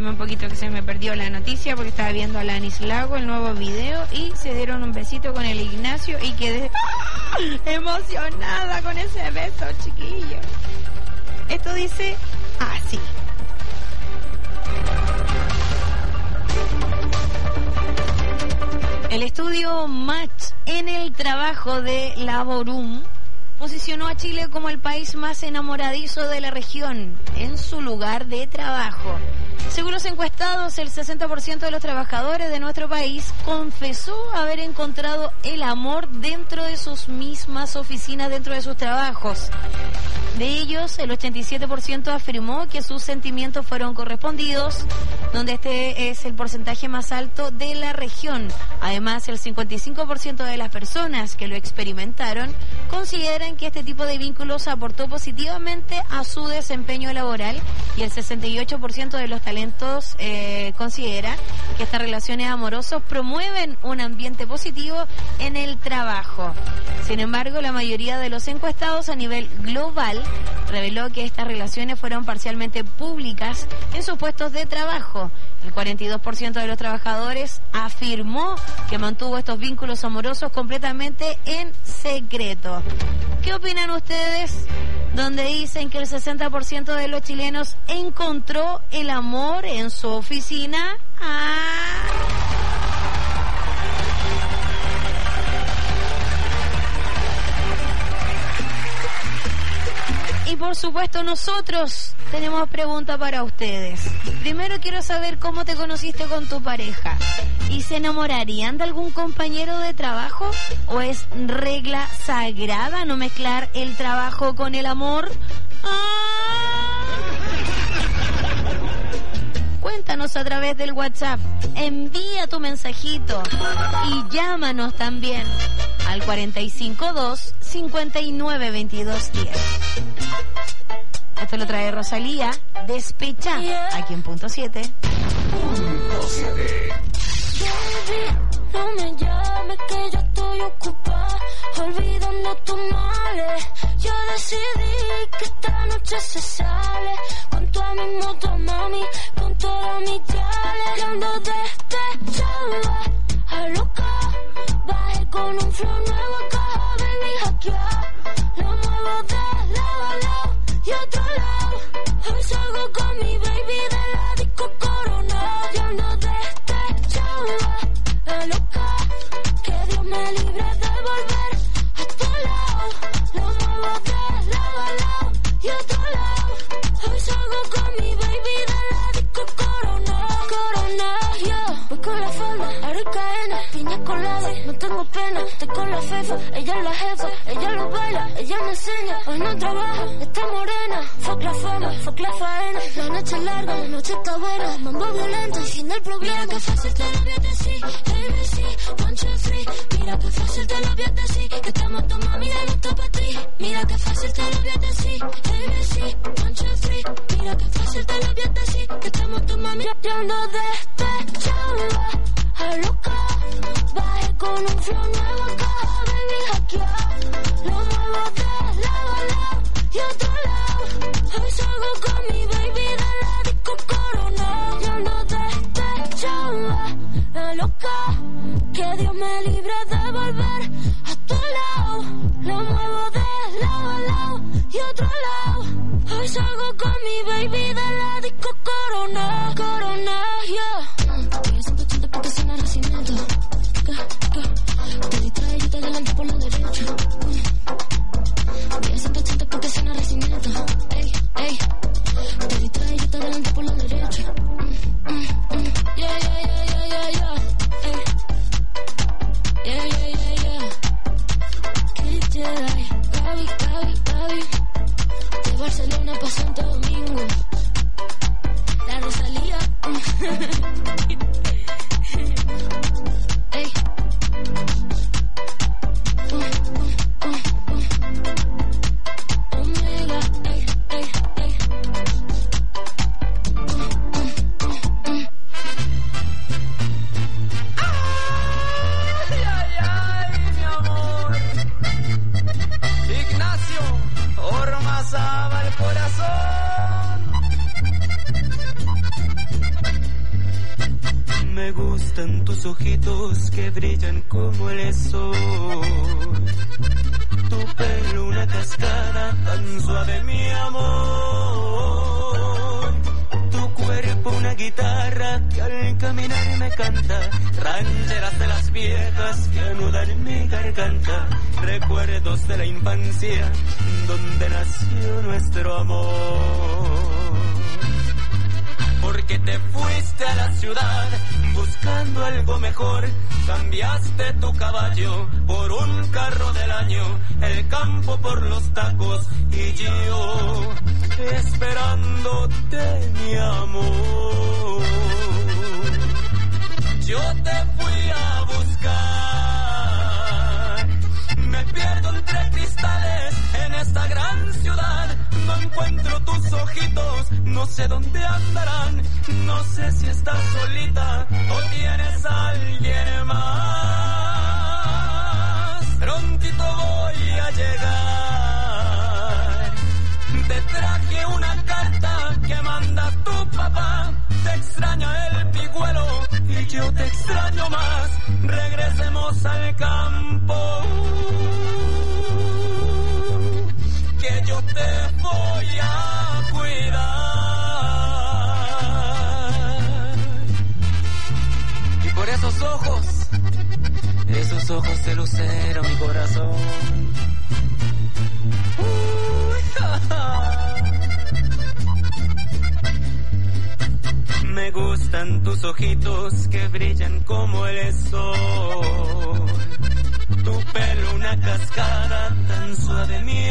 Espérenme un poquito que se me perdió la noticia porque estaba viendo a Lanis Lago, el nuevo video, y se dieron un besito con el Ignacio y quedé emocionada con ese beso, chiquillo. Esto dice así. El estudio Match en el trabajo de Laborum posicionó a Chile como el país más enamoradizo de la región en su lugar de trabajo. Según los encuestados, el 60% de los trabajadores de nuestro país confesó haber encontrado el amor dentro de sus mismas oficinas, dentro de sus trabajos. De ellos, el 87% afirmó que sus sentimientos fueron correspondidos, donde este es el porcentaje más alto de la región. Además, el 55% de las personas que lo experimentaron consideran que este tipo de vínculos aportó positivamente a su desempeño laboral, y el 68% de los talentos considera que estas relaciones amorosas promueven un ambiente positivo en el trabajo. Sin embargo, la mayoría de los encuestados a nivel global reveló que estas relaciones fueron parcialmente públicas en sus puestos de trabajo. El 42% de los trabajadores afirmó que mantuvo estos vínculos amorosos completamente en secreto. ¿Qué opinan ustedes? Donde dicen que el 60% de los chilenos encontró el amor en su oficina. Y por supuesto nosotros tenemos pregunta para ustedes. Primero quiero saber cómo te conociste con tu pareja. ¿Y se enamorarían de algún compañero de trabajo? ¿O es regla sagrada no mezclar el trabajo con el amor? Cuéntanos a través del WhatsApp, envía tu mensajito y llámanos también al 452-592210. Esto lo trae Rosalía, Despecha, aquí en Punto 7. Baby, no me llames que yo estoy ocupada, olvidando tus males. Yo decidí que esta noche se sale con toda mi moto, mami, con toda mi chale. Yo ando despechada, a loca, bajé con un flow nuevo acá, baby, hackear. Lo muevo de lado a lado y otro lado. Hoy salgo con mi baby de la disco Corona. Yo ando despechada, a loca, que Dios me libre de volver a tu lado. Lo muevo de lado a lado y otro lado. Hoy salgo con mi baby de la disco Corona. Corona, yo voy con la falda, aricaena, piña colada, no tengo pena, estoy con la fefa, ella es la jefa, ella lo baila, ella me enseña, hoy no trabaja, está morena, fuck la fama, fuck la faena, la noche es larga, la noche está buena, mambo violento y fin del problema. Mira que fácil te lo voy a decir, ABC, 1, 2, 3, mira que fácil te lo voy a decir, que estamos tu mami de gusto para ti. Mira que fácil te lo voy a decir, ABC, 1, 2, 3, mira que fácil te lo voy a decir, que estamos tu mami. Yo ando despechada, a loca, bajé con un flow nuevo acá, baby, hackear. Lo muevo de lado a lado y otro lado. Hoy salgo con mi baby de la disco Corona. Yo ando despechada, a loca, que Dios me libre de volver a tu lado. Lo muevo de lado a lado y otro lado. Hoy salgo con mi baby de la disco Corona. Corona, yeah. Voy a 180 porque suena nacimiento. Te distrae y te adelanto por la derecha. Voy a 180 porque suena nacimiento. Ey, ey. Te distrae y te adelanto por la derecha. Yeah, yeah, yeah, yeah, yeah, yeah. Ey. Yeah, yeah, yeah, yeah. Kid Jedi. Gaby, Gaby, Gaby. De Barcelona pa' Santo Domingo. La Rosalía. gustan tus ojitos que brillan como el sol. Tu pelo una cascada tan suave, mi amor. Tu cuerpo una guitarra que al caminar me canta. Rancheras de las viejas que anudan mi garganta. Recuerdos de la infancia donde nació nuestro amor. Porque te fuiste a la ciudad buscando algo mejor. Cambiaste tu caballo por un carro del año, el campo por los tacos y yo esperándote, mi amor. Yo te fui a buscar, me pierdo entre cristales en esta gran ciudad. No encuentro tus ojitos, no sé dónde andarán. No sé si estás solita o tienes a alguien más. Prontito voy a llegar. Te traje una carta que manda tu papá. Te extraña el pigüelo y yo te extraño más. Regresemos al campo, que yo te voy a cuidar. Y por esos ojos de lucero, mi corazón. Me gustan tus ojitos que brillan como el sol. Tu pelo una cascada tan suave, mi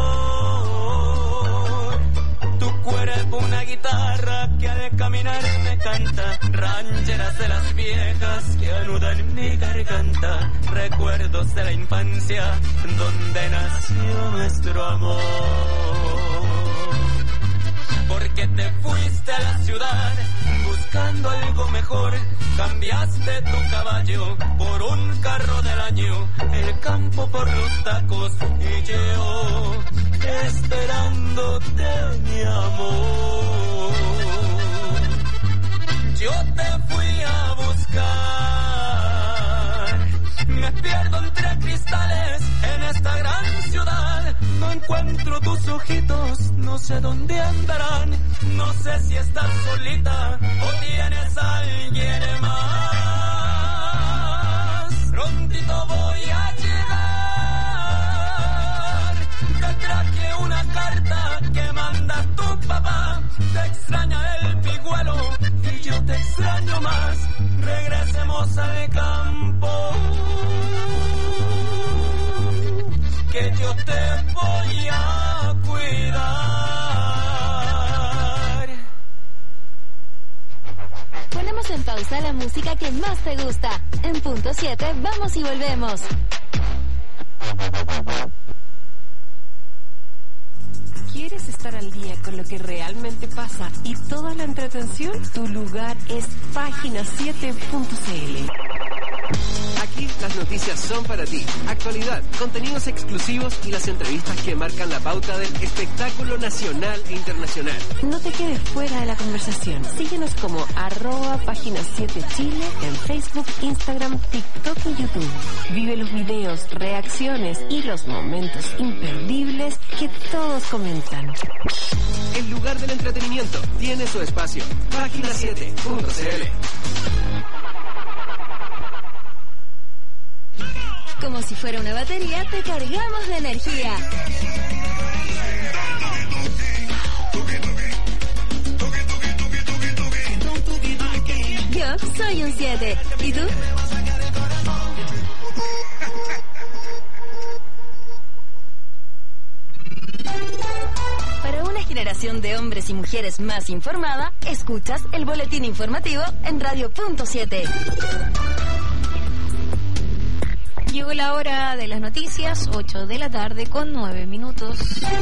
amor. Tu cuerpo una guitarra que al caminar me canta. Rancheras de las viejas que anudan mi garganta. Recuerdos de la infancia donde nació nuestro amor. Porque te fuiste a la ciudad buscando algo mejor. Cambiaste tu caballo por un carro del año, el campo por los tacos y yo esperándote, mi amor. Yo te fui a buscar, me pierdo entre cristales en esta gran ciudad. No encuentro tus ojitos, no sé dónde andarán. No sé si estás solita o tienes a alguien más. Prontito voy a llegar. Te traje una carta que manda tu papá. Te extraña el pigüelo y yo te extraño más. Regresemos al campo, que yo te voy a cuidar. Ponemos en pausa la música que más te gusta. En punto 7 vamos y volvemos. ¿Quieres estar al día con lo que realmente pasa y toda la entretención? Tu lugar es página7.cl. Aquí las noticias son para ti. Actualidad, contenidos exclusivos y las entrevistas que marcan la pauta del espectáculo nacional e internacional. No te quedes fuera de la conversación. Síguenos como @página7chile en Facebook, Instagram, TikTok y YouTube. Vive los videos, reacciones y los momentos imperdibles que todos comentan. El lugar del entretenimiento tiene su espacio. Página7.cl. Como si fuera una batería, te cargamos de energía. Yo soy un 7. ¿Y tú? Para una generación de hombres y mujeres más informada, escuchas el boletín informativo en Radio.7. Llegó la hora de las noticias, 8 de la tarde con 9 minutos.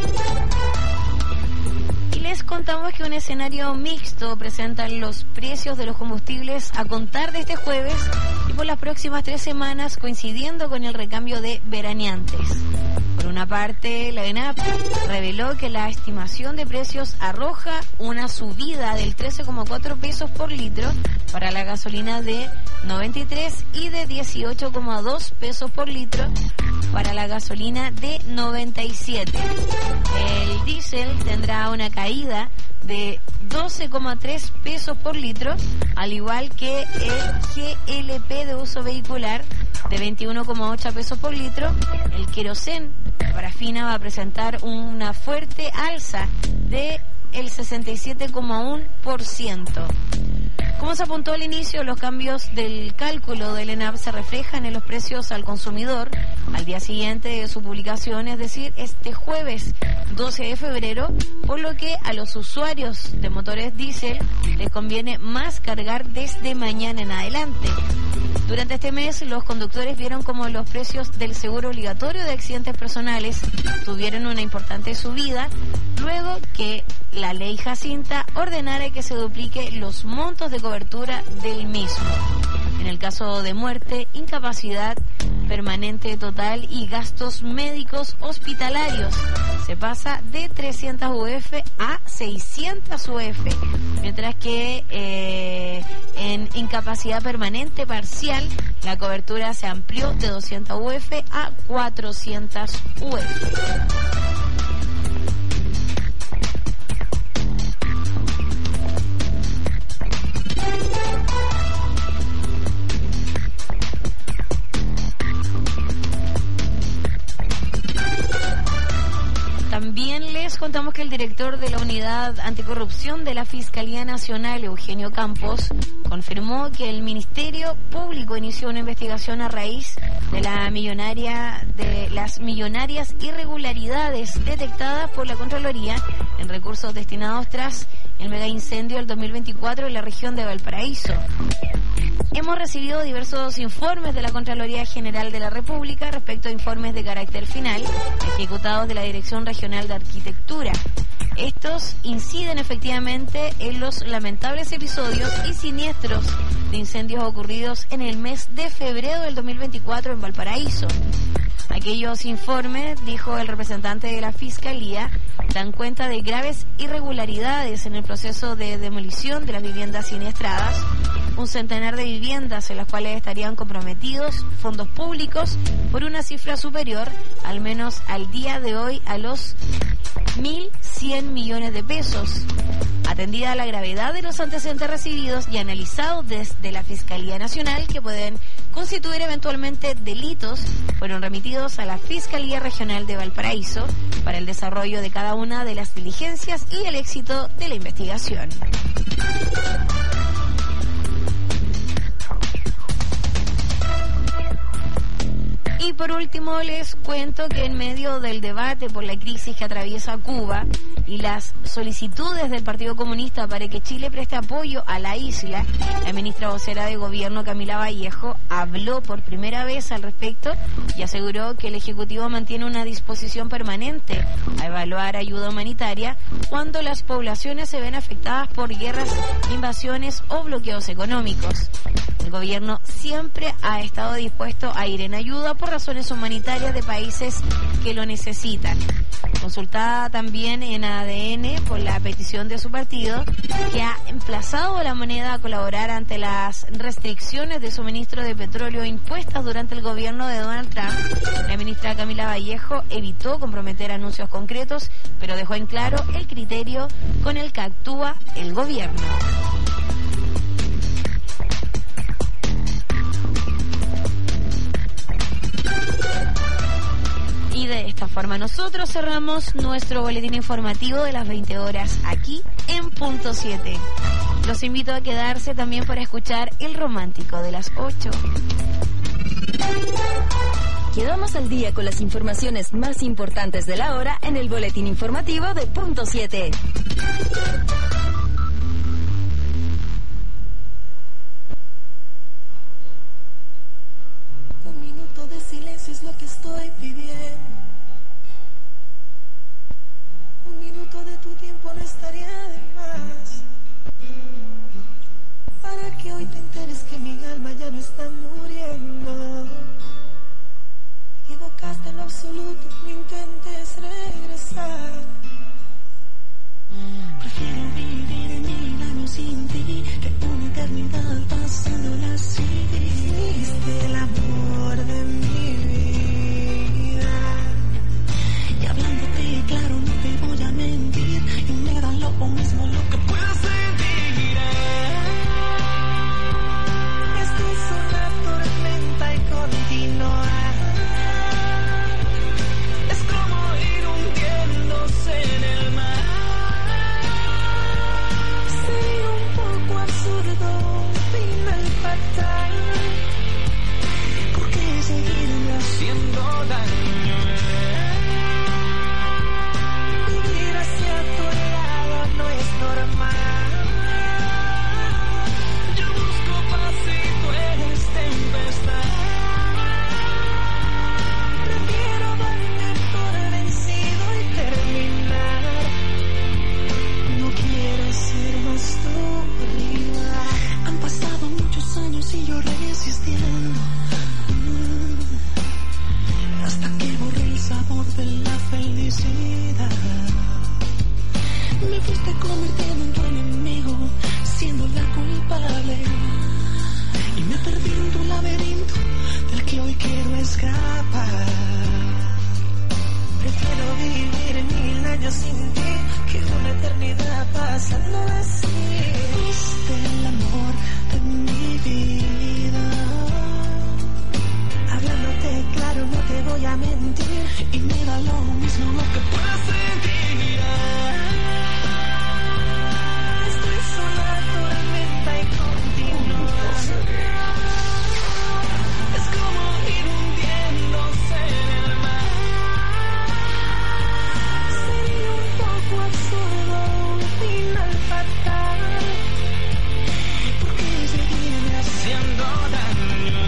Y les contamos que un escenario mixto presenta los precios de los combustibles a contar de este jueves y por las próximas 3 semanas, coincidiendo con el recambio de veraneantes. Por una parte, la ENAP reveló que la estimación de precios arroja una subida del 13,4 pesos por litro para la gasolina de 93 y de 18,2 pesos por litro para la gasolina de 97. El diésel tendrá una caída de 12,3 pesos por litro, al igual que el GLP de uso vehicular de 21,8 pesos por litro. El querosén, la parafina, va a presentar una fuerte alza de el 67,1%. Como se apuntó al inicio, los cambios del cálculo del ENAP se reflejan en los precios al consumidor al día siguiente de su publicación, es decir, este jueves 12 de febrero, por lo que a los usuarios de motores diésel les conviene más cargar desde mañana en adelante. Durante este mes, los conductores vieron como los precios del seguro obligatorio de accidentes personales tuvieron una importante subida, luego que la ley Jacinta ordenara que se duplique los montos de cobertura del mismo. En el caso de muerte, incapacidad permanente total y gastos médicos hospitalarios, se pasa de 300 UF a 600 UF, mientras que en incapacidad permanente parcial la cobertura se amplió de 200 UF a 400 UF. También les contamos que el director de la Unidad Anticorrupción de la Fiscalía Nacional, Eugenio Campos, confirmó que el Ministerio Público inició una investigación a raíz de las millonarias irregularidades detectadas por la Contraloría en recursos destinados tras el mega incendio del 2024 en la región de Valparaíso. Hemos recibido diversos informes de la Contraloría General de la República respecto a informes de carácter final ejecutados de la Dirección Regional de Arquitectura. Estos inciden efectivamente en los lamentables episodios y siniestros de incendios ocurridos en el mes de febrero del 2024 en Valparaíso. Aquellos informes, dijo el representante de la Fiscalía, dan cuenta de graves irregularidades en el proceso de demolición de las viviendas siniestradas, un centenar de viviendas en las cuales estarían comprometidos fondos públicos por una cifra superior, al menos al día de hoy, a los 1.100 millones de pesos. Atendida la gravedad de los antecedentes recibidos y analizados desde la Fiscalía Nacional, que pueden constituir eventualmente delitos, fueron remitidos a la Fiscalía Regional de Valparaíso para el desarrollo de cada una de las diligencias y el éxito de la investigación. Y por último les cuento que en medio del debate por la crisis que atraviesa Cuba y las solicitudes del Partido Comunista para que Chile preste apoyo a la isla, la ministra vocera de Gobierno, Camila Vallejo, habló por primera vez al respecto y aseguró que el Ejecutivo mantiene una disposición permanente a evaluar ayuda humanitaria cuando las poblaciones se ven afectadas por guerras, invasiones o bloqueos económicos. El gobierno siempre ha estado dispuesto a ir en ayuda por razones humanitarias de países que lo necesitan. Consultada también en ADN por la petición de su partido, que ha emplazado a la moneda a colaborar ante las restricciones de suministro de petróleo impuestas durante el gobierno de Donald Trump, la ministra Camila Vallejo evitó comprometer anuncios concretos, pero dejó en claro el criterio con el que actúa el gobierno. Y de esta forma nosotros cerramos nuestro boletín informativo de las 20 horas aquí en Punto 7. Los invito a quedarse también para escuchar El Romántico de las 8. Quedamos al día con las informaciones más importantes de la hora en el boletín informativo de Punto 7. Un minuto de silencio es lo que estoy pidiendo. Un minuto de tu tiempo no estaría de más, para que hoy te enteres que mi alma ya no está muriendo. Te equivocaste en lo absoluto ni intentes regresar. Prefiero vivir 1000 años sin ti que una eternidad pasándola así. Fuiste el amor de mi vida. Y hablándote claro no te voy a mentir, y me da lo mismo lo que puedas sentir. Esto es una tormenta y continua. Es como ir hundiéndose en el mar. Sería un poco absurdo, un final fatal. ¿Por qué seguirme haciendo daño? Vivir hacia tu lado no es normal. Yo busco paz y tú eres tempestad. Prefiero darme por vencido y terminar. No quiero ser más tu rival. Han pasado muchos años y yo resistiendo, hasta que borré el sabor de la felicidad. Me fuiste convirtiendo en tu enemigo, siendo la culpable, y me perdí en tu laberinto del que hoy quiero escapar. Prefiero vivir 1000 años sin ti que una eternidad pasando así. Fuiste el amor de mi vida. Hablándote claro no te voy a mentir, y me da lo mismo lo que puedas sentir. Esto es una tormenta y continua. Es como ir hundiéndose en el mar. Sería un poco absurdo, un final fatal. ¿Por qué seguirme haciendo daño?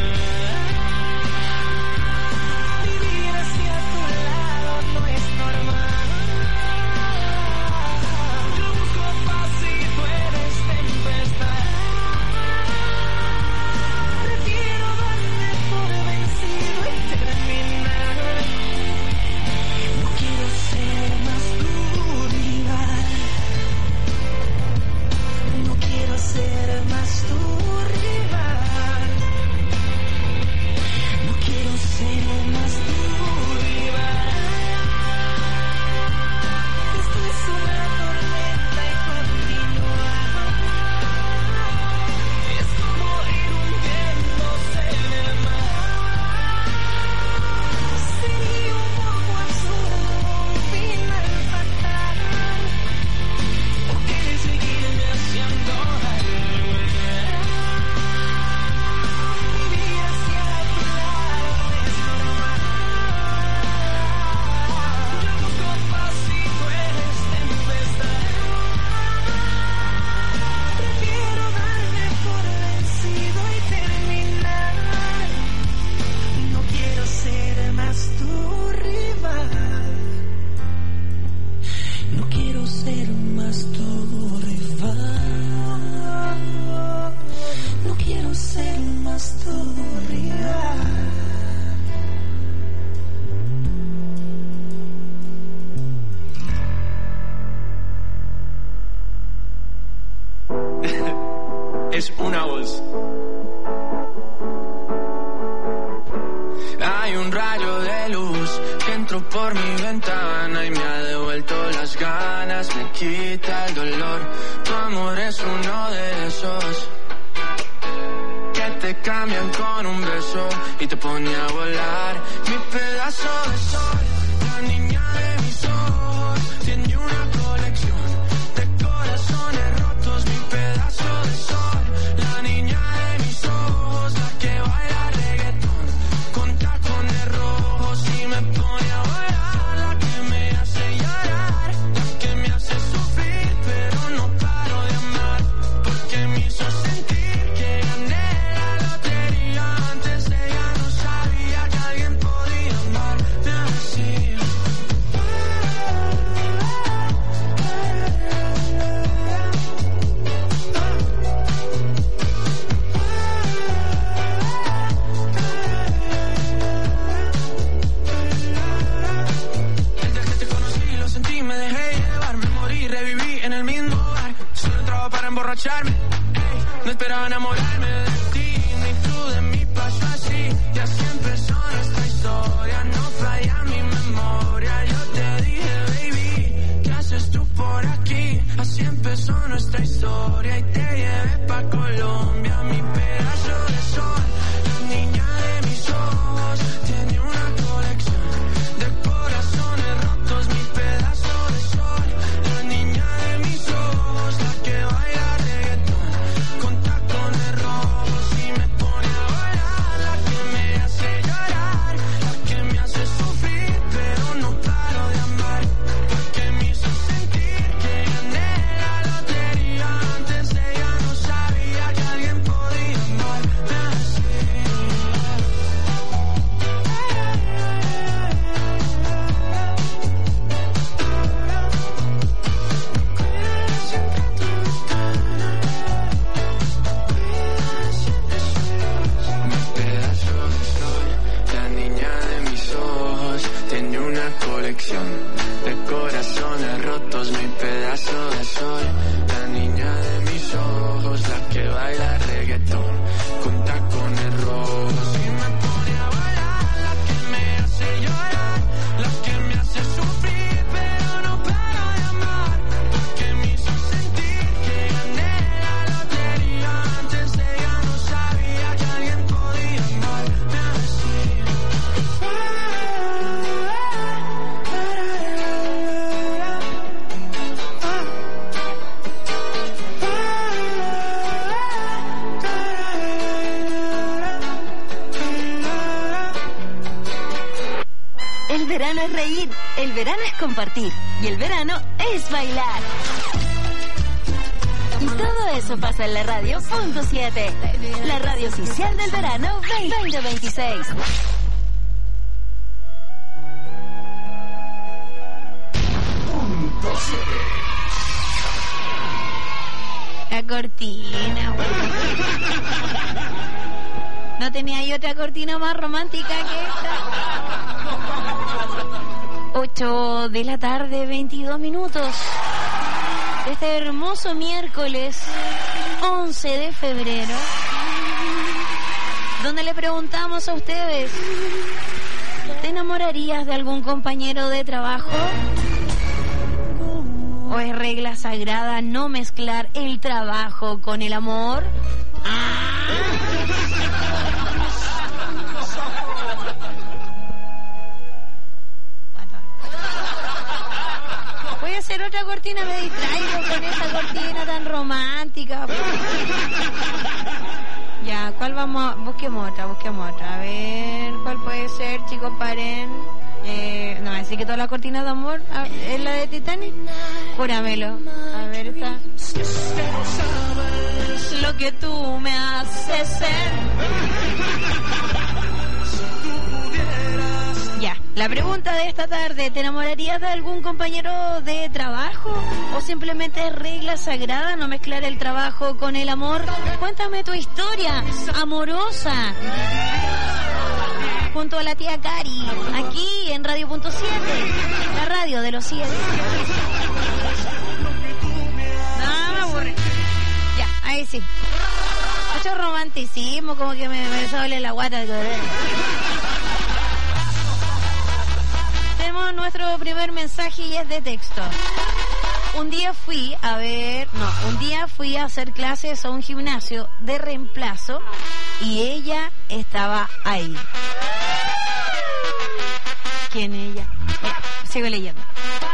Vivir hacia tu lado no es normal. Yo busco paz y tú eres tempestad. Prefiero darme por vencido y terminar. No quiero ser más tu rival. No quiero ser más tu rival. No quiero ser más tu rival. Esto es una tormenta y continua. Es como ir hundiéndose en el mar. Sería un poco absurdo, un final fatal. ¿Por qué seguirme haciendo daño? Vivir hacia tu lado es normal. Yo busco paz y tú eres tempestad. Prefiero darme por vencido y terminar. No quiero ser más tu rival. No quiero ser más tu rival. No quiero ser más tu rival. Es una voz. Hay un rayo de luz que entró por mi ventana y me ha devuelto las ganas, me quita el dolor. Tu amor es uno de esos que te cambian con un beso y te pone a volar. Mi pedazo de sol, la niña de mis ojos, tiene una colección de corazones rotos. Mi pedazo de sol, la niña de mis ojos, la que baila reggaetón con tacones rojos y me pone a volar. La que me hace llorar, la que me hace sufrir, pero no paro de amar, porque me hizo sentir que gané la lotería. Antes de ella no sabía que alguien podía amarme así. para emborracharme. Ey, no esperaba enamorarme de ti, ni tú de mí pasó así. Y así empezó nuestra historia, no falla mi memoria. Yo te dije, baby, ¿qué haces tú por aquí? Así empezó nuestra historia y te llevé pa' Colombia, mi pedazo de sol. La niña de mis ojos tiene una colección de corazones rotos, mi pedazo de sol. La niña de mis ojos, la que baila reggaetón con tacones rojos y me pone a volar, la que me hace llorar, la que me hace sufrir, pero no paro de amar, la que me hizo sentir que gané la lotería. Antes ella no sabía que alguien podía amarme así. Mi pedazo de sol, la niña de mis ojos, tiene una colección de corazones rotos, mi pedazo de sol. La niña de mis ojos, la que baila reggaetón con tacones rojos y me pone a bailar, la que me hace llorar, la que me hace sufrir, pero no paro de amar, la que me hizo sentir que gané la lotería. Antes ella no sabía que alguien podía amarme así. El verano es reír, el verano es compartir y el verano es bailar. Y todo eso pasa en la radio Punto 7, la radio oficial del verano 2026. La cortina, güey. No tenía ahí otra cortina más romántica que esta. 8 de la tarde, 22 minutos. Este hermoso miércoles 11 de febrero, donde le preguntamos a ustedes: ¿te enamorarías de algún compañero de trabajo? ¿O es regla sagrada no mezclar el trabajo con el amor? Voy a hacer otra cortina, me distraigo con esa cortina tan romántica. Ya, ¿cuál vamos a...? Busquemos otra. A ver, ¿cuál puede ser, chicos? Paren. No, así que toda la cortina de amor es la de Titanic. Júramelo. A ver, esta. Lo que tú me haces ser. Ya, la pregunta de esta tarde: ¿te enamorarías de algún compañero de trabajo? ¿O simplemente es regla sagrada no mezclar el trabajo con el amor? Cuéntame tu historia amorosa junto a la tía Cari, aquí en Radio Punto 7, la radio de los 7. No, me aburre. Ya, ahí sí. Mucho romanticismo, como que me sale la guata. Tenemos nuestro primer mensaje y es de texto. Un día fui a hacer clases a un gimnasio de reemplazo y ella estaba ahí. ¿Quién es ella? Sigo leyendo.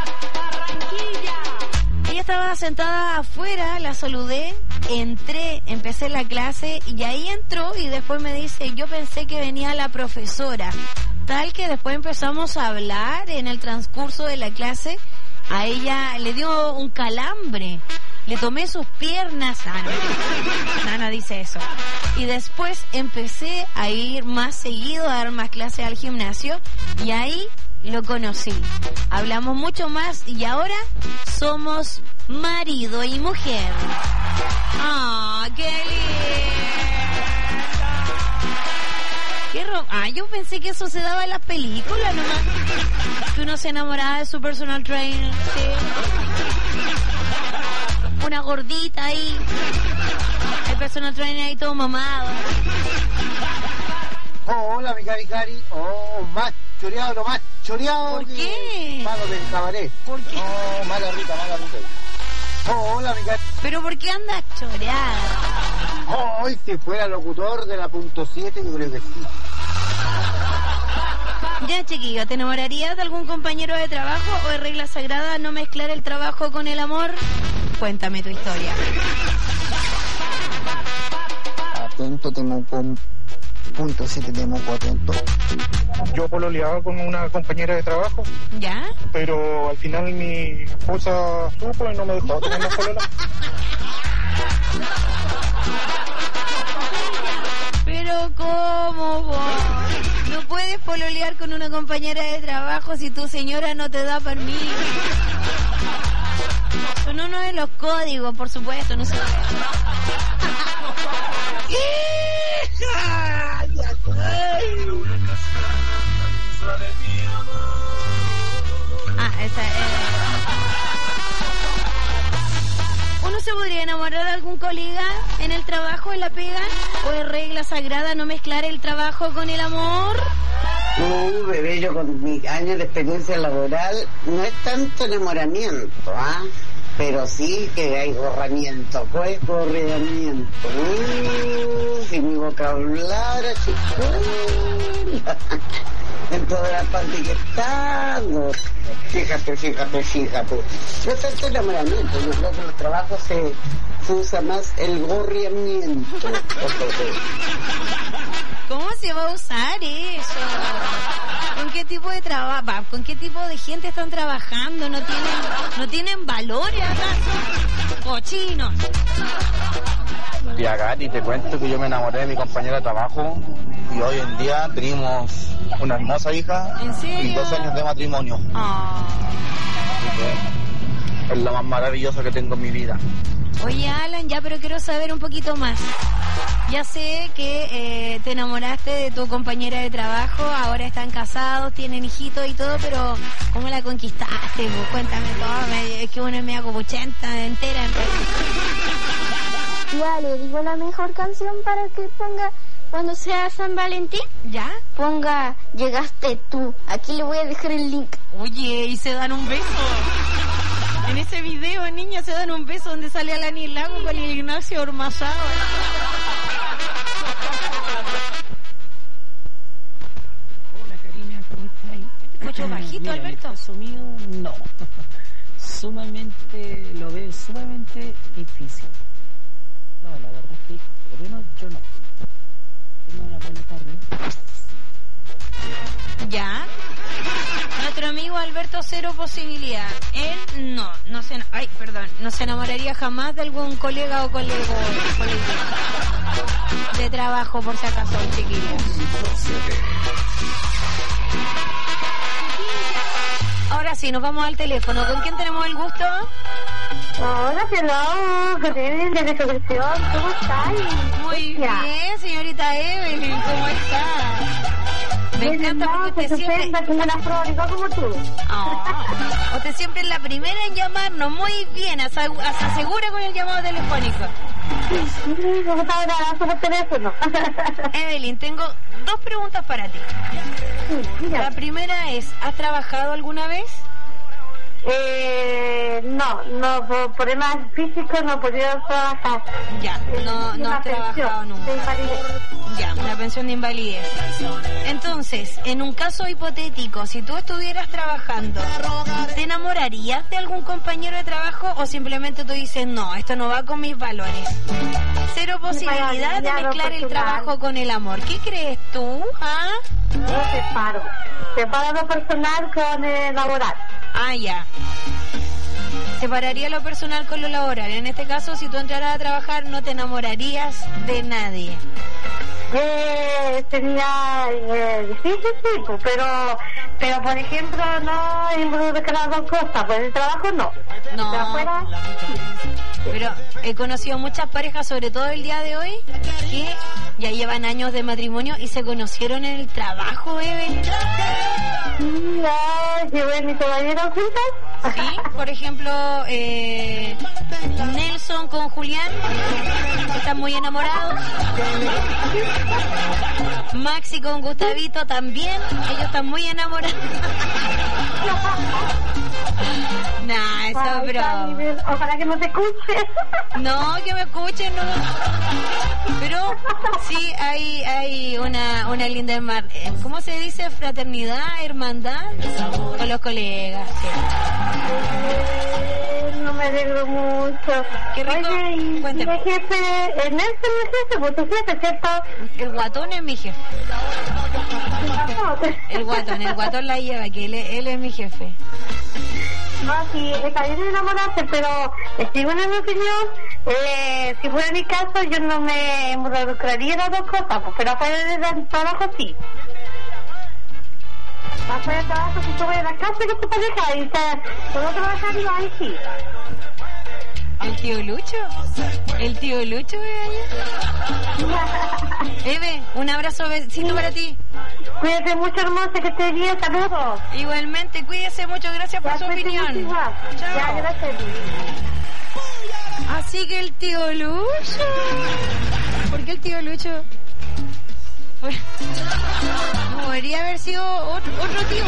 Ella estaba sentada afuera, la saludé, empecé la clase y ahí entró y después me dice: yo pensé que venía la profesora. Tal que después empezamos a hablar en el transcurso de la clase. A ella le dio un calambre, le tomé sus piernas. Nana dice eso. Y después empecé a ir más seguido, a dar más clases al gimnasio y ahí lo conocí. Hablamos mucho más y ahora somos marido y mujer. ¡Ah, qué lindo! Yo pensé que eso se daba en las películas nomás, que uno se enamoraba de su personal trainer. Sí. una gordita ahí. El personal trainer ahí todo mamado. Oh, hola, mi Cari. Oh, más choreado, lo más choreado. ¿Por qué? Malo del cabaret. ¿Por qué? Oh, mala ruta. Oh, hola, mi Cari. ¿Pero por qué andas choreada? Oh, hoy si fuera locutor de la .7, yo creo que sí. Ya, chiquillo, ¿te enamorarías de algún compañero de trabajo o es regla sagrada no mezclar el trabajo con el amor? Cuéntame tu historia. Atento, Temuco. .7, Temuco, atento. Yo pololeaba con una compañera de trabajo. ¿Ya? Pero al final mi esposa supo y no me dejó tener más polola. Pero ¿cómo vos? No puedes pololear con una compañera de trabajo si tu señora no te da permiso. Son uno de los códigos, por supuesto, no se puede. Esa es. ¿Uno se podría enamorar de algún colega en el trabajo, en la pega? ¿O es regla sagrada no mezclar el trabajo con el amor? Bebé, yo con mis años de experiencia laboral no es tanto enamoramiento, ¿ah? Pero sí que hay gorramiento, pues gorreamiento. Si mi vocabulario, chicuela. En todas las partes que estamos. Fíjate. No es tanto enamoramiento, yo creo que en los trabajos se usa más el gorreamiento. ¿Cómo se va a usar eso? ¿Con qué tipo de trabajo? ¿Con qué tipo de gente están trabajando? ¿No tienen valores acaso? ¡Cochinos! Tía Gati, te cuento que yo me enamoré de mi compañera de trabajo y hoy en día tenemos una hermosa hija. ¿En serio? Y 2 años de matrimonio. Oh. Es lo más maravilloso que tengo en mi vida. Oye, Alan, ya, pero quiero saber un poquito más. Ya sé que te enamoraste de tu compañera de trabajo, ahora están casados, tienen hijitos y todo, pero ¿cómo la conquistaste? Pues cuéntame todo, es que uno es media copuchenta entera. Ya le digo la mejor canción para que ponga cuando sea San Valentín. ¿Ya? Ponga Llegaste tú. Aquí le voy a dejar el link. Oye, y se dan un beso. En ese video, niña, se dan un beso donde sale Alani Lago con el Ignacio Ormazábal. Hola, Karina, ¿cómo estás? ¿Te escucho bajito, Alberto? El caso mío, no. Lo veo sumamente difícil. No, la verdad es que, por lo menos, yo no. Tengo una buena tarde. ¿Ya? Nuestro amigo Alberto, cero posibilidad. Él no se enamoraría jamás de algún colega o colega de trabajo, por si acaso, chiquillos. Ahora sí, nos vamos al teléfono. ¿Con quién tenemos el gusto? Hola, hello, Evelyn de Resurrección, ¿cómo estás? Muy bien, señorita Evelyn, ¿cómo está? Me encanta porque usted siempre... como tú. Usted siempre es la primera en llamarnos, muy bien, se asegura con el llamado telefónico. Sí, ¿cómo está grabando por teléfono? Evelyn, tengo 2 preguntas para ti. La primera es, ¿has trabajado alguna vez? No, por problemas físicos no he podido trabajar. Ya, no has trabajado nunca. Ya, una pensión de invalidez. Entonces, en un caso hipotético, si tú estuvieras trabajando, ¿te enamorarías de algún compañero de trabajo o simplemente tú dices, no, esto no va con mis valores? Cero posibilidad de mezclar el trabajo con el amor. ¿Qué crees tú? ¿Ah? Yo separo lo personal con el laboral. Ah, ya. Separaría lo personal con lo laboral. En este caso, si tú entraras a trabajar, no te enamorarías de nadie. Sería difícil, sí, pero por ejemplo, no involucrar las dos cosas. Pues el trabajo no. No. Pero afuera, Pero he conocido muchas parejas, sobre todo el día de hoy, que ya llevan años de matrimonio y se conocieron en el trabajo, Eve. ¿Llevé mi caballero juntas? Sí, por ejemplo, Nelson con Julián, están muy enamorados. Maxi con Gustavito también, ellos están muy enamorados. Nah, eso es broma. Ojalá que no te escuche. No, que me escuchen, no. Pero sí hay una linda ¿cómo se dice? Fraternidad, hermandad con los colegas. No me alegro mucho. Qué rico. Oye, y cuénteme. mi jefe, Nelson es jefe, pues tu jefe, ¿cierto? El guatón es mi jefe. El guatón la lleva, que él es mi jefe. No, sí, está bien enamorarse, pero sigo en mi opinión, si fuera mi caso, yo no me involucraría en las dos cosas, pues, pero afuera del trabajo sí. Afuera del trabajo, si tú vas a la casa con tu pareja, y por otro lado, ahí sí. ¿El tío Lucho es allá? Eve, un abrazo, besito para ti. Cuídate mucho, hermosa, que estés bien, saludos. Igualmente, cuídese mucho, gracias por su opinión. Chao. Ya, gracias. Así que el tío Lucho. ¿Por qué el tío Lucho? Podría haber sido otro tío.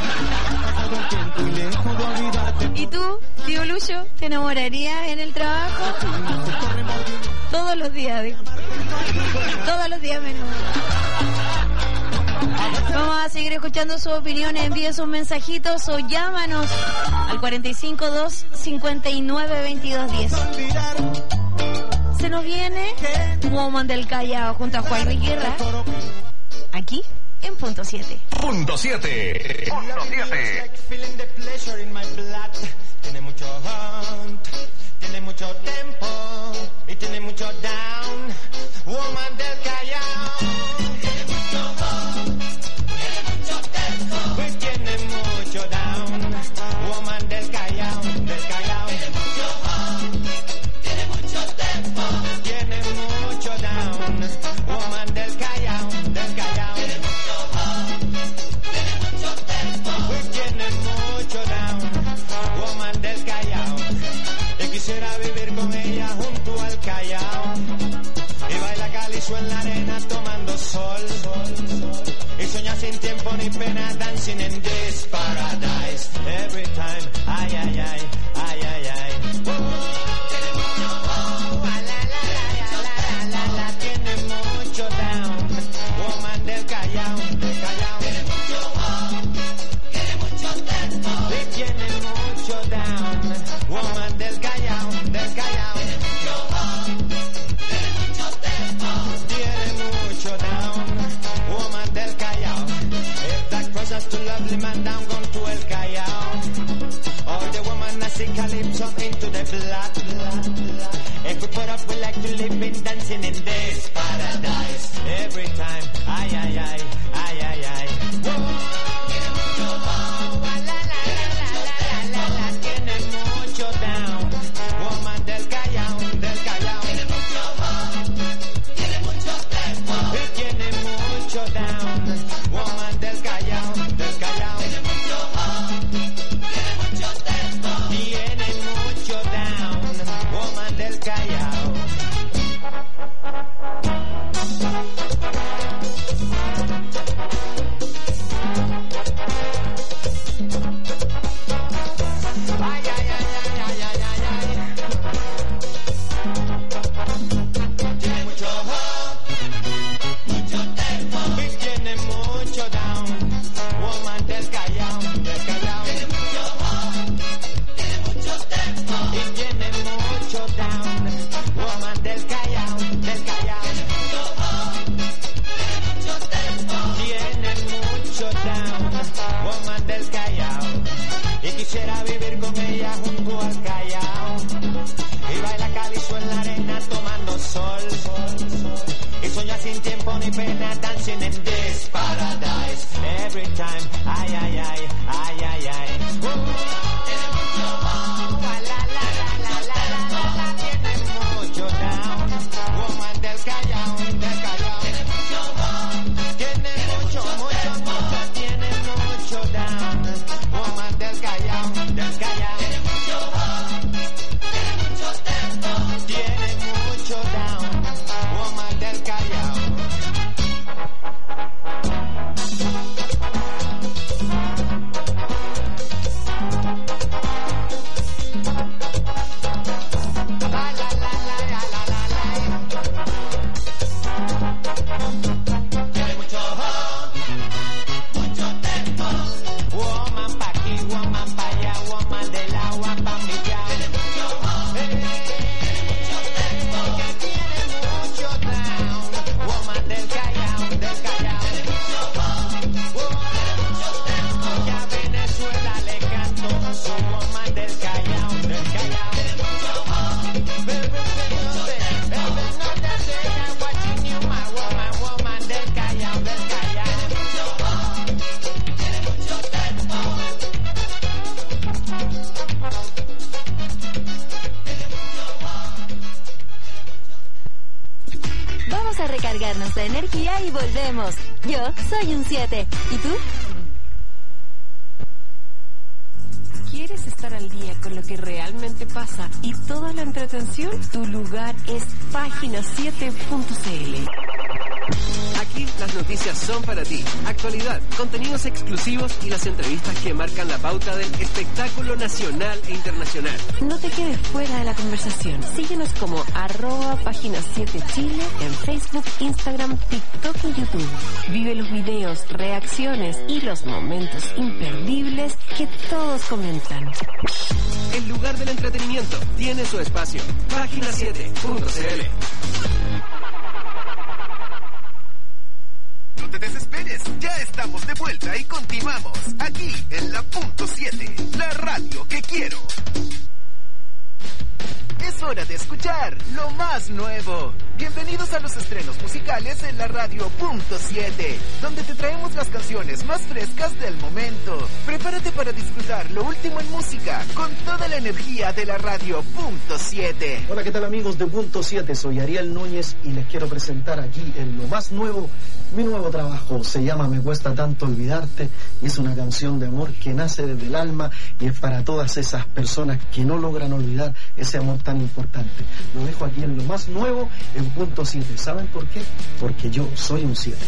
¿Y tú, tío Lucho, te enamorarías en el trabajo? Todos los días, digo. Todos los días me enamoro. Vamos a seguir escuchando sus opiniones. Envíe sus mensajitos o llámanos al 452-592210. Se nos viene Woman del Callao junto a Juan Luis Guerra, aquí en Punto 7. Punto 7. Tiene mucho hunt, tiene mucho tempo y tiene mucho down. Woman del Callao. Tiene mucho hunt, tiene mucho tempo y tiene mucho down. Woman del Callao, del Callao. Tiene mucho hunt, tiene mucho tempo, tiene mucho down. Woman del Callao, del Callao. Tiene mucho hunt, tiene mucho tempo y tiene mucho down. Woman del Callao, y quisiera vivir con ella junto al Callao y baila calizo en la arena tomando sol y sueña sin tiempo ni pena dancing in this paradise every time. Ay, ay, ay, ay, ay, ay. Tiene mucho tiene mucho down. Woman del Callao, del Callao. Tiene mucho tiene mucho tempo y tiene mucho down. Woman del Callao, del Callao. Tiene mucho tempo, tiene mucho down. Woman del Callao. If that causes too lovely man down, gone to el Callao. All the woman I see calypso into the blood. If we put up, we like to live in dancing in this paradise every time. Ay, ay, ay, ay, ay, ay. Tiene mucho tiene mucho down. Woman del Callao, del Callao. Tiene mucho tiene mucho tempo y tiene mucho down. Woman del Callao, del Callao. Tiene mucho tiene mucho tempo, tiene mucho down. Woman del Callao. Vamos a recargarnos de energía y volvemos. Yo soy un 7. ¿Y tú? ¿Quieres estar al día con lo que realmente pasa y toda la entretención? Tu lugar es página7.cl. Aquí las noticias son para ti. Actualidad, contenidos exclusivos y las entrevistas que marcan la pauta del espectáculo nacional e internacional. No te quedes fuera de la conversación. Síguenos como @página7chile en Facebook, Instagram, TikTok y YouTube. Vive los videos, reacciones y los momentos imperdibles que todos comentan. El lugar del entretenimiento tiene su espacio. Página7.cl. No te desesperes, ya estamos de vuelta y continuamos aquí en la Punto 7, la radio que quiero. Es hora de escuchar lo más nuevo. Bienvenidos a los estrenos musicales en la radio Punto 7, donde te traemos las canciones más frescas del momento. Prepárate para disfrutar lo último en música con toda la energía de la radio Punto 7. Hola, ¿qué tal amigos de Punto 7? Soy Ariel Núñez y les quiero presentar aquí en lo más nuevo, mi nuevo trabajo. Se llama Me Cuesta Tanto Olvidarte y es una canción de amor que nace desde el alma y es para todas esas personas que no logran olvidar ese amor tan importante. Lo dejo aquí en lo más nuevo en Punto 7. ¿Saben por qué? Porque yo soy un 7.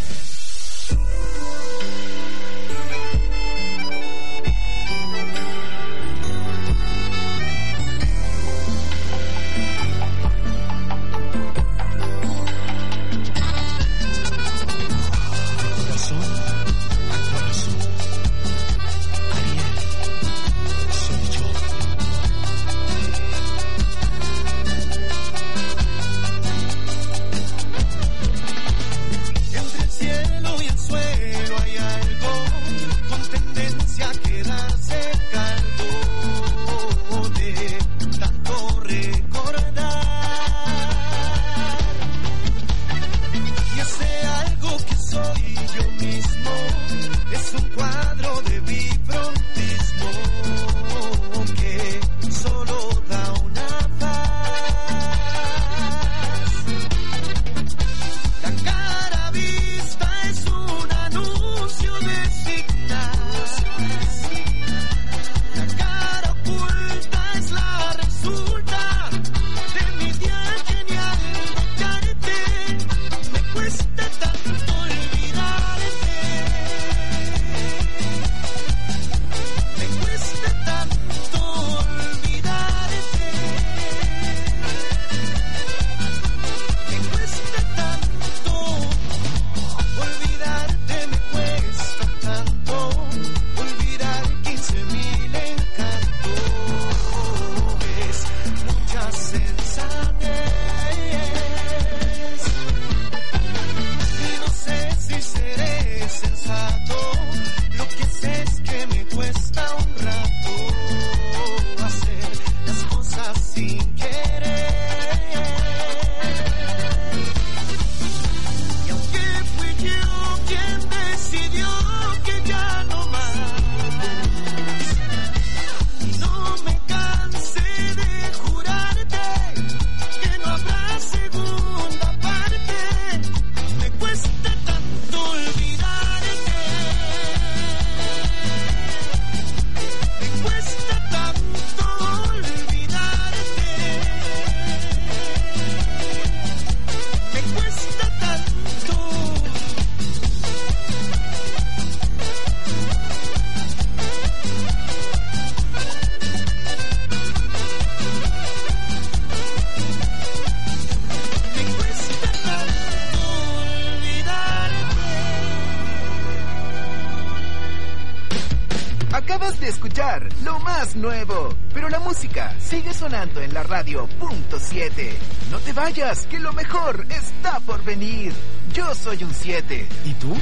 De escuchar lo más nuevo, pero la música sigue sonando en la radio Punto 7. No te vayas, que lo mejor está por venir. Yo soy un 7. ¿Y tú?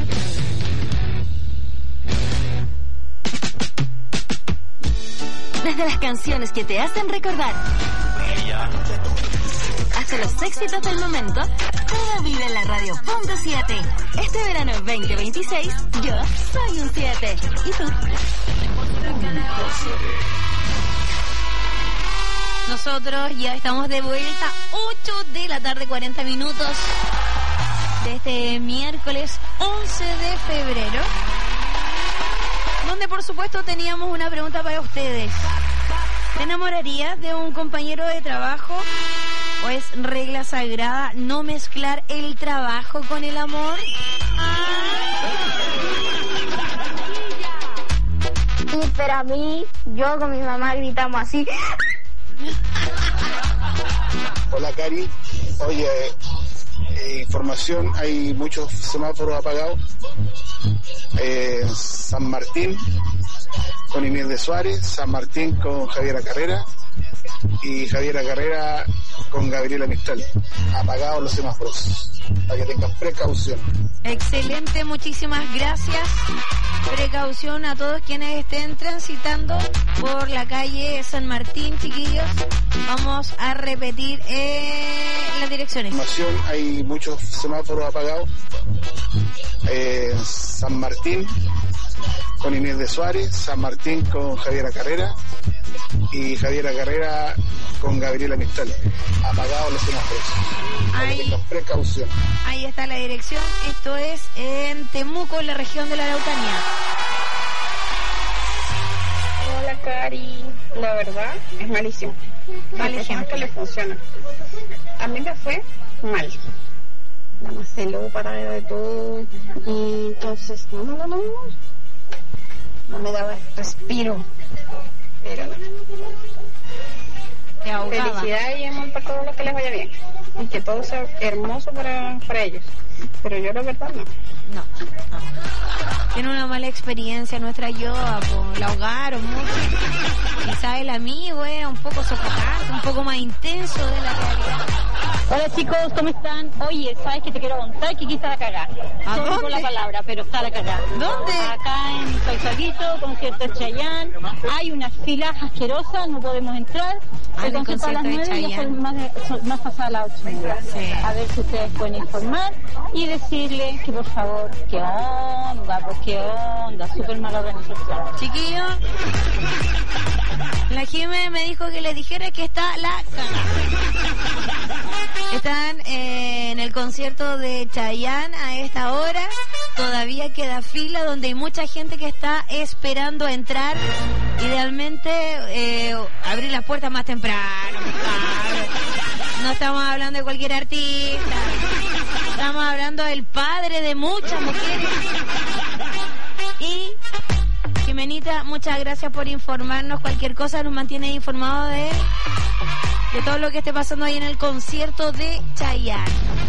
Desde las canciones que te hacen recordar hasta los éxitos del momento, todo vive en la radio Punto 7. Este verano 2026, yo soy un 7. ¿Y tú? Nosotros ya estamos de vuelta, 8 de la tarde, 40 minutos. de este miércoles 11 de febrero, donde por supuesto teníamos una pregunta para ustedes. ¿Te enamorarías de un compañero de trabajo o es regla sagrada no mezclar el trabajo con el amor? Sí, pero a mí, yo con mi mamá gritamos así. Hola, Cari. Oye, información, hay muchos semáforos apagados. San Martín con Inés de Suárez, San Martín con Javiera Carrera y Javiera Carrera con Gabriela Mistral. Apagados los semáforos, para que tengan precaución. Excelente, muchísimas gracias. Precaución a todos quienes estén transitando por la calle San Martín, chiquillos. Vamos a repetir las direcciones. Información, hay muchos semáforos apagados. San Martín con Inés de Suárez, San Martín con Javiera Carrera y Javiera Carrera con Gabriela Mistral. Apagados los semáforos. Ahí, precaución. Ahí está la dirección. Esto es en Temuco, en la región de la Araucanía. Hola, Cari. La verdad es malísimo. Mal ejemplo le funciona. A mí me fue mal. La más celó para de todo. Y entonces, no me daba respiro. Pero no. Te ahogaba. Felicidad y amor para todos los que les vaya bien. Y que todo sea hermoso para ellos. Pero yo la verdad no. Tiene una mala experiencia nuestra Yoa, la ahogaron mucho. Quizás el amigo era un poco sofocante, un poco más intenso de la realidad. Hola chicos, ¿cómo están? Oye, ¿sabes qué te quiero contar? Que aquí está la cagada. ¿A dónde? Con la palabra, pero está la cagada. ¿Dónde? Acá en Sausalito, concierto de Chayanne. Hay unas filas asquerosas, no podemos entrar. El concierto a las 9 y ya son más pasadas las 8:30. Sí. A ver si ustedes pueden informar y decirle que por favor, qué onda, súper mala organización. Chiquillo, la Jime me dijo que le dijera que está la cagada. Están en el concierto de Chayanne a esta hora. Todavía queda fila donde hay mucha gente que está esperando a entrar. Idealmente abrir las puertas más temprano. No estamos hablando de cualquier artista. Estamos hablando del padre de muchas mujeres. Y Jimenita, muchas gracias por informarnos. Cualquier cosa nos mantiene informados de todo lo que esté pasando ahí en el concierto de Chayanne.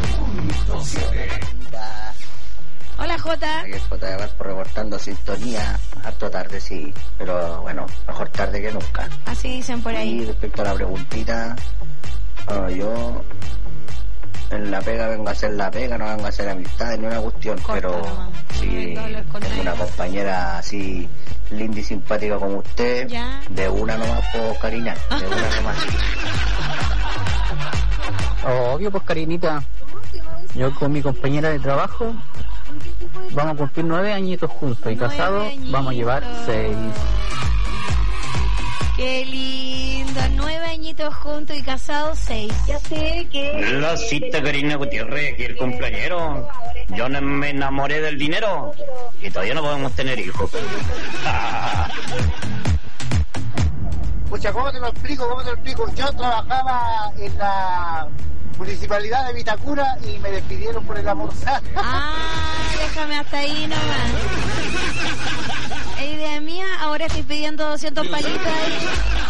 Hola Jota. Aquí Jota de Valpo reportando sintonía, harto tarde sí, pero bueno, mejor tarde que nunca. Así dicen por ahí. Y respecto a la preguntita, yo en la pega vengo a hacer la pega, no vengo a hacer amistades ni una cuestión, pero si tengo una compañera así linda y simpática como usted, ¿ya? De una nomás puedo cariñar, de una nomás. Obvio, pues Karinita, yo con mi compañera de trabajo vamos a cumplir 9 añitos juntos y casados vamos a llevar 6. Qué lindo, 9 añitos juntos y casados 6. Ya sé que... La cita Karina Gutiérrez, que el cumpleañero. Yo no me enamoré del dinero y todavía no podemos tener hijos. Pucha, ¿cómo te lo explico? Yo trabajaba en la municipalidad de Vitacura y me despidieron por el almorzar. Déjame hasta ahí nomás. Idea mía, ahora estoy pidiendo 200 palitos ahí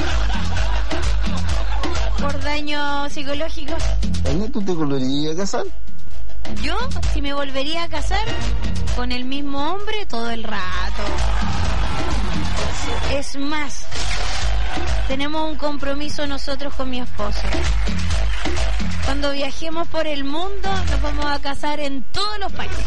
por daño psicológico. ¿Tú te volverías a casar? Yo, si me volvería a casar con el mismo hombre todo el rato. Es más, tenemos un compromiso nosotros con mi esposo. Cuando viajemos por el mundo, nos vamos a casar en todos los países.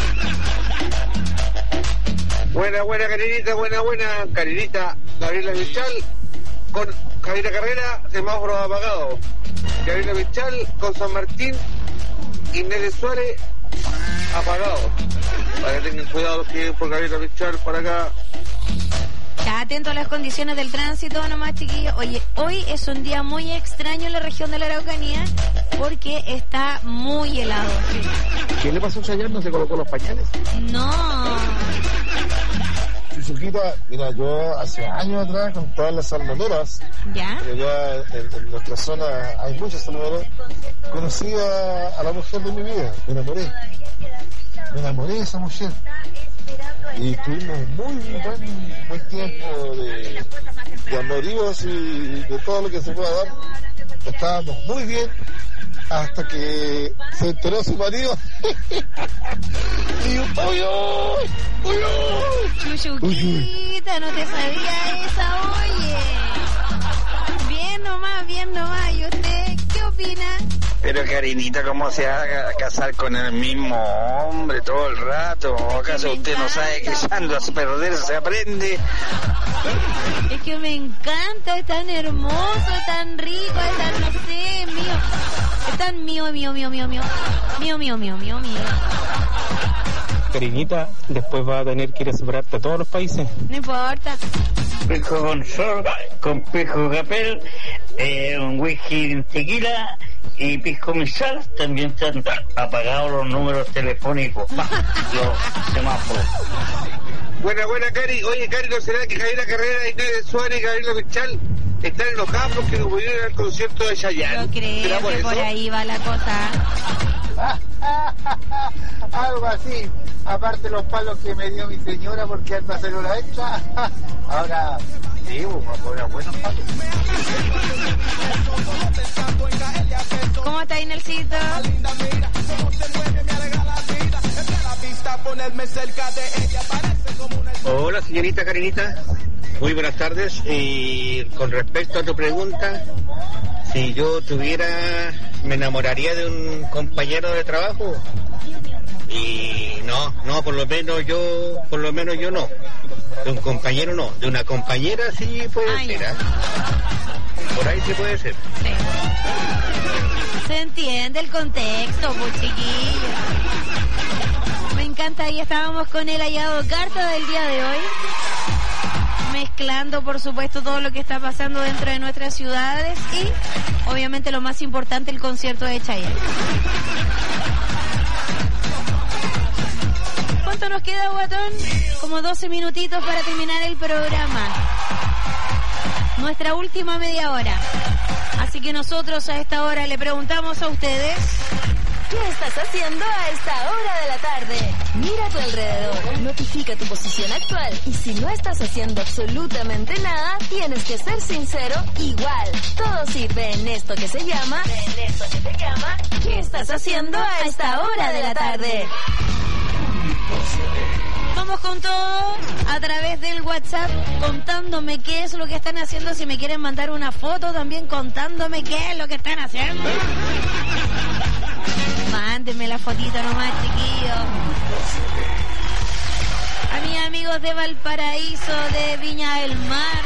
Buena, Karinita, Gabriela Mistral con Javiera Carrera, semáforo apagado. Gabriela Mistral con San Martín, Inés de Suárez, apagado. Para que tengan cuidado los que por Gabriela Mistral para acá. Ya atento a las condiciones del tránsito nomás, chiquillos. Oye, hoy es un día muy extraño en la región de la Araucanía porque está muy helado. ¿Qué le pasó a Chayanne? ¿No se colocó los pañales? No. Chuchuquita, mira, yo hace años atrás, con todas las salmoneras, ¿ya? Pero ya en nuestra zona hay muchas salmoneras, conocí a la mujer de mi vida, me enamoré de esa mujer. Y tuvimos muy buen tiempo de amoríos y de todo lo que se pueda dar. Estábamos muy bien hasta que se enteró su marido. Y Chuchuquita, no te sabía esa, oye. Bien nomás. ¿Y usted qué opina? Pero Karinita, ¿cómo se va a casar con el mismo hombre todo el rato? ¿Acaso usted no sabe que echando a perder se aprende? Es que me encanta, es tan hermoso, es tan rico, es tan, no sé, mío. Es tan mío. Karinita, después va a tener que ir a separarte a todos los países. No importa. Pisco con sol, con pisco capel, un whisky tequila y pisco misal. También están apagados los números telefónicos, los semáforos. Buena, Cari. Oye, Cari, ¿no será que Javiera Carrera, Inés Suárez y Gabriela Mistral están enojados porque no pudieron ir al concierto de Chayanne? Yo creo que por ahí va la cosa. Algo así. Aparte los palos que me dio mi señora porque anda a hacer hora extra. Ahora, sí, buenos palos. ¿Cómo está Inelcito? Hola, señorita Karinita. Muy buenas tardes. Y con respecto a tu pregunta, si yo me enamoraría de un compañero de trabajo. Y no, por lo menos yo no. De un compañero no, de una compañera sí puede ser, ¿eh? Por ahí sí puede ser. Sí. Se entiende el contexto, pues, chiquillo. Me encanta, ahí estábamos con el hallado carta del día de hoy. Mezclando, por supuesto, todo lo que está pasando dentro de nuestras ciudades y, obviamente, lo más importante, el concierto de Chayanne. ¿Cuánto nos queda, guatón? Como 12 minutitos para terminar el programa. Nuestra última media hora. Así que nosotros a esta hora le preguntamos a ustedes... ¿Qué estás haciendo a esta hora de la tarde? Mira a tu alrededor, notifica tu posición actual y si no estás haciendo absolutamente nada, tienes que ser sincero igual. Todo sirve en esto que se llama... ¿Qué estás haciendo a esta hora de la tarde? Vamos con todo a través del WhatsApp contándome qué es lo que están haciendo. Si me quieren mandar una foto también contándome qué es lo que están haciendo. Mándenme la fotito nomás, chiquillos. A mis amigos de Valparaíso, de Viña del Mar.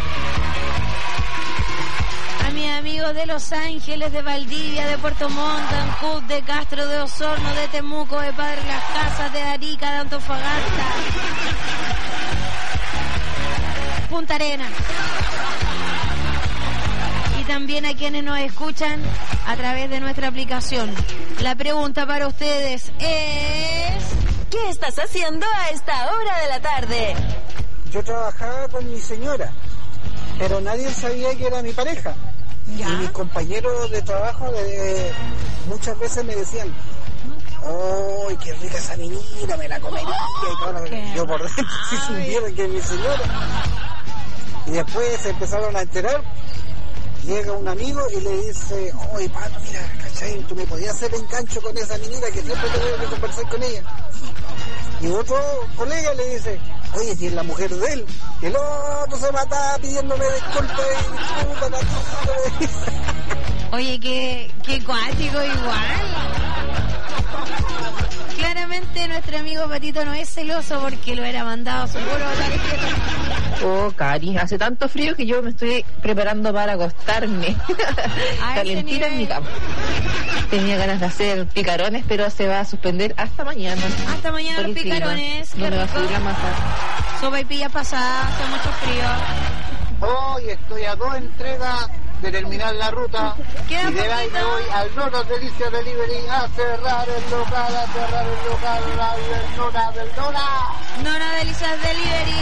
A mis amigos de Los Ángeles, de Valdivia, de Puerto Montt, de Ancud, de Castro, de Osorno, de Temuco, de Padre Las Casas, de Arica, de Antofagasta, Punta Arenas. Y también a quienes nos escuchan a través de nuestra aplicación. La pregunta para ustedes es... ¿Qué estás haciendo a esta hora de la tarde? Yo trabajaba con mi señora, pero nadie sabía que era mi pareja. ¿Ya? Y mis compañeros de trabajo muchas veces me decían, ¡ay, qué rica esa minita, me la comería! Y todo, yo por dentro si supieran que es mi señora. Y después se empezaron a enterar. Llega un amigo y le dice, oye, Pato, mira, ¿cachai? Tú me podías hacer engancho con esa minita que siempre tengo que conversar con ella. Y otro colega le dice, oye, si es la mujer de él. Y el otro se mata pidiéndome disculpas y Oye, qué cuático igual. Claramente nuestro amigo Patito no es celoso porque lo era mandado seguro. Oh, Cari, hace tanto frío que yo me estoy preparando para acostarme. Calentina en mi cama. Tenía ganas de hacer picarones, pero se va a suspender hasta mañana. Hasta mañana los picarones. No me va a subir la masa. Sopa y pilla pasada, hace mucho frío. Hoy estoy a 2 entregas de terminar la ruta. Y de ahí me voy al Notas Delicias Delivery a cerrar el local, Nona del Nona. Nona Delicias Delivery.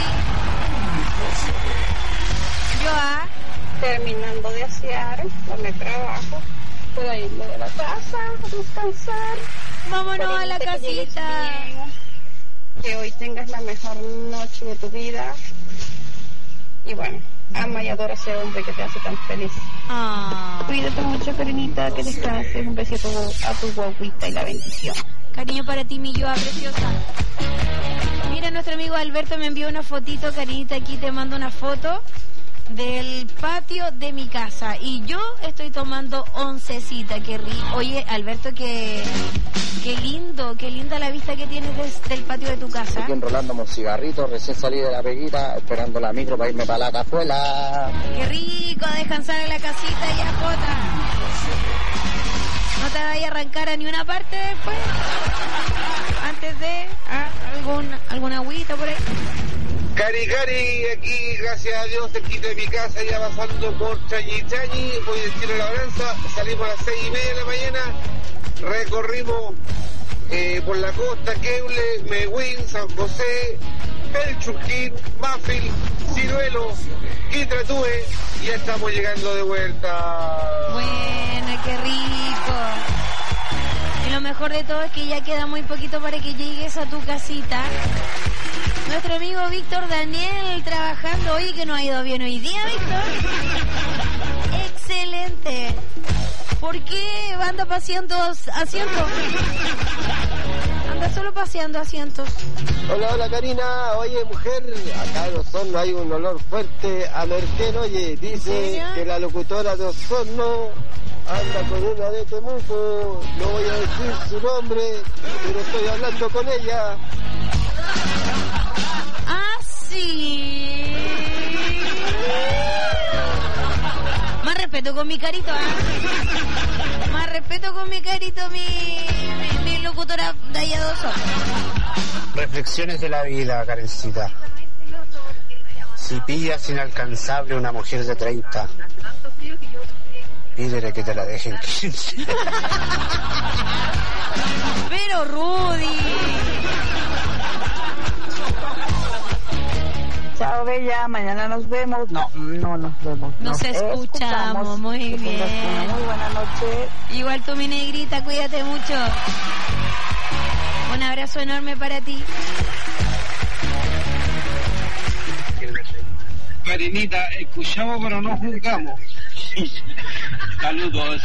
Terminando de asear, donde trabajo, para irme de la casa a descansar. Vámonos a la casita. Que hoy tengas la mejor noche de tu vida. Y bueno, ama y adora a ese hombre que te hace tan feliz. Cuídate mucho, Karinita, que descanses. Un besito a tu guaguita y la bendición. Cariño para ti, mi Yoa preciosa. Mira, nuestro amigo Alberto me envió una fotito. Karinita, aquí te mando una foto del patio de mi casa y yo estoy tomando oncecita. Qué rico. Oye, Alberto, qué linda la vista que tienes desde el patio de tu casa. Aquí enrolándome un cigarrito, recién salí de la peguita, esperando la micro para irme para la cazuela. Qué rico, a descansar en la casita y a Jota. No te vayas a arrancar a ni una parte después, antes de alguna agüita por ahí. Cari, aquí, gracias a Dios, cerquita de mi casa, ya pasando por Chañi, voy a decir la labranza, salimos a las 6:30 de la mañana, recorrimos por la costa, Queble, Mehuín, San José, El Churquín, Mafil, Ciruelo, Quitratúe, y ya estamos llegando de vuelta. Buena, qué rico. Y lo mejor de todo es que ya queda muy poquito para que llegues a tu casita. Nuestro amigo Víctor Daniel trabajando hoy, que nos ha ido bien hoy día, Víctor. Excelente. ¿Por qué anda paseando asientos? Anda solo paseando asientos. Hola Karina, oye mujer, acá en Osorno hay un olor fuerte a merquén, oye, dice que la locutora de Osorno anda con una de Temuco, no voy a decir su nombre, pero estoy hablando con ella. Ah, sí. Más respeto con mi carito, ¿eh? Más respeto con mi carito, mi locutora de allá de Osorno. Reflexiones de la vida, Karencita. Si pillas inalcanzable una mujer de 30, pídele que te la dejen 15. Pero Rudy. Chao, Bella, mañana nos vemos. No nos vemos. Nos escuchamos, muy bien. Una muy buena noche. Igual tú, mi negrita, cuídate mucho. Un abrazo enorme para ti. Karinita, escuchamos pero no juzgamos. Saludos.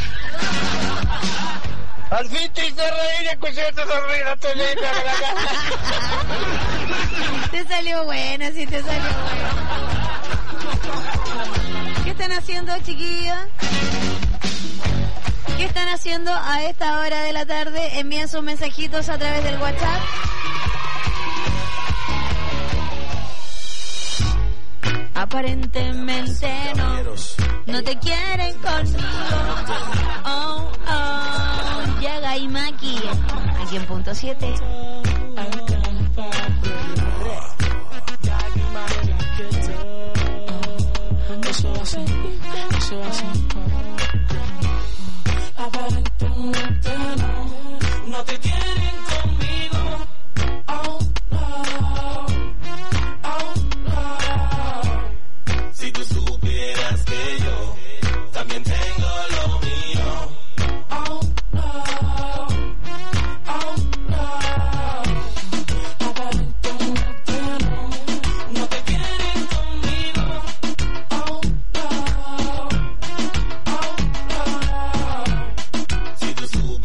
Al fin te hice reír, escuché tu sonrisa, te leí a la casa. Te salió buena, sí te salió buena. ¿Qué están haciendo, chiquillos? ¿Qué están haciendo a esta hora de la tarde? Envían sus mensajitos a través del WhatsApp. Aparentemente no te quieren conmigo. Oh, oh, llega Imaki, aquí en punto 7. Aparentemente no te quieren conmigo. Oh, no. Oh, no. Si tú supieras que yo también tengo lo mío. Oh, no. Oh, no. Aparentemente no te quieren conmigo. Oh, no. Oh, no. Si tú supieras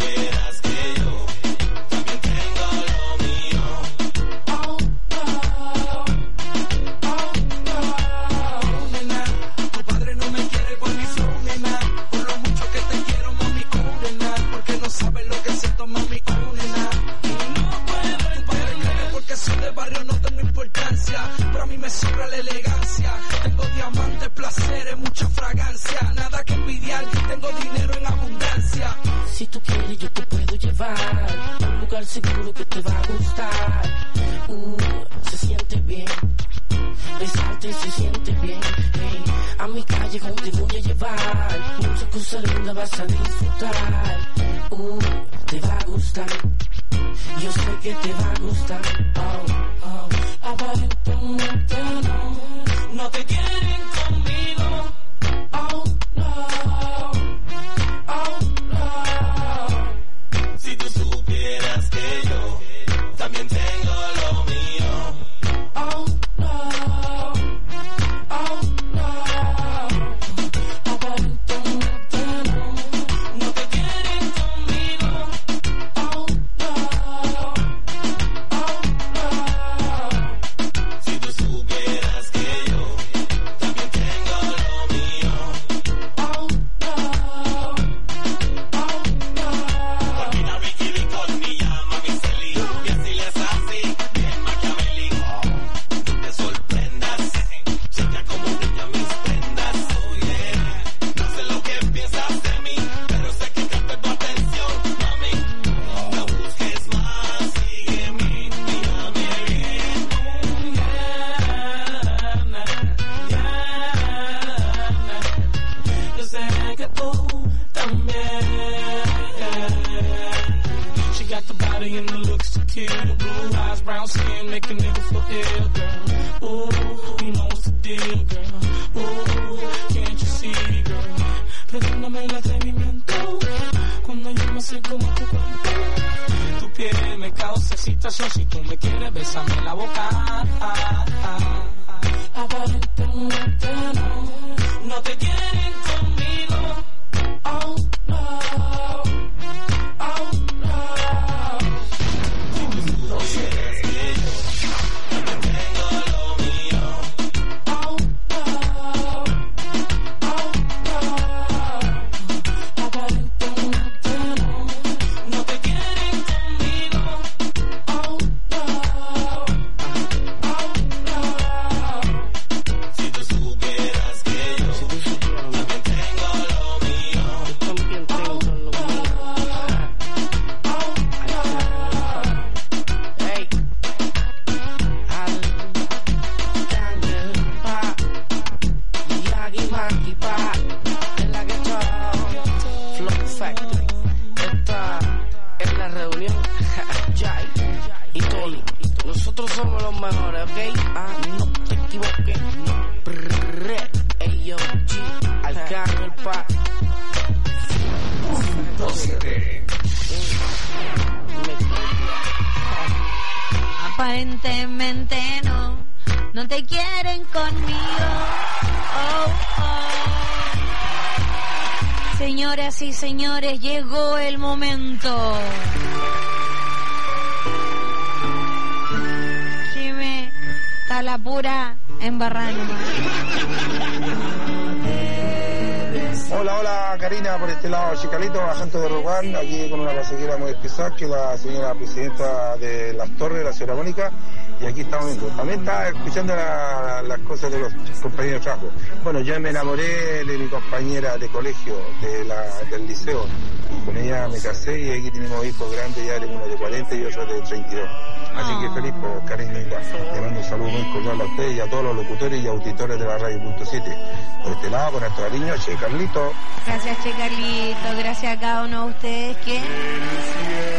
lugar seguro que te va a gustar. Se siente bien, besarte se siente bien. Hey, a mi callejón te voy a llevar, muchas cosas lindas vas a disfrutar. Te va a gustar, yo sé que te va a gustar. Aparentemente no te quieren conmigo. Si tú supieras que yo también tengo lo mío. Aparentemente no te quieren conmigo. Si tú supieras que yo también tengo lo mío. Termina Ricky Licor, me llama mi Celi. Y así les así, bien maquiavélico. No te sorprendas, checa como brilla mis prendas. Oh yeah, no sé lo que piensas de mí, pero sé que capté tu atención, mami. No busques más, sígueme, mírame bien. Yo sé que tú también. She got the body and the looks to kill. Blue eyes, brown skin, make a nigga feel ill, girl. Ooh, you know what's the deal, girl. Ooh, can't you see, girl? Perdóname el atrevimiento cuando yo me acerco a tu cuerpo. Tu piel me causa excitación. Si tú me quieres, bésame la boca. Aparentemente no te quieren conmigo. Oh no, oh no. No quieres que yo también tengo lo mío. Oh no, oh no. Aparentemente no te quieren conmigo. Oh no, oh no. Si tú supieras que yo también tengo lo mío. Yo también tengo lo mío. Hey, Yagi Maki Pa, en la que Flow Factory. Esta es la reunión. Jai y Tony. Nosotros somos los mejores, ¿ok? No te equivoques. Ey, yo, G, Arcángel Pa. Aparentemente no te quieren conmigo. Oh, oh. Señoras y señores, llegó el momento. Jimé, está la pura embarrada. Hola Karina, por este lado Chicalito, agente de Rugán, aquí con una pasajera muy especial que la señora presidenta de Las Torres, la señora Mónica, y aquí estamos viendo. También está escuchando las cosas de los compañeros de trabajo. Bueno, yo me enamoré de mi compañera de colegio, del liceo, con ella me casé y aquí tenemos hijos grandes, ya uno de 40 y otro de 32. Así que feliz por Karinita. Le mando un saludo muy cordial a ustedes y a todos los locutores y auditores de la radio.7. Por este lado, con nuestro cariño, Che Carlito. Gracias, Che Carlito. Gracias a cada uno de ustedes que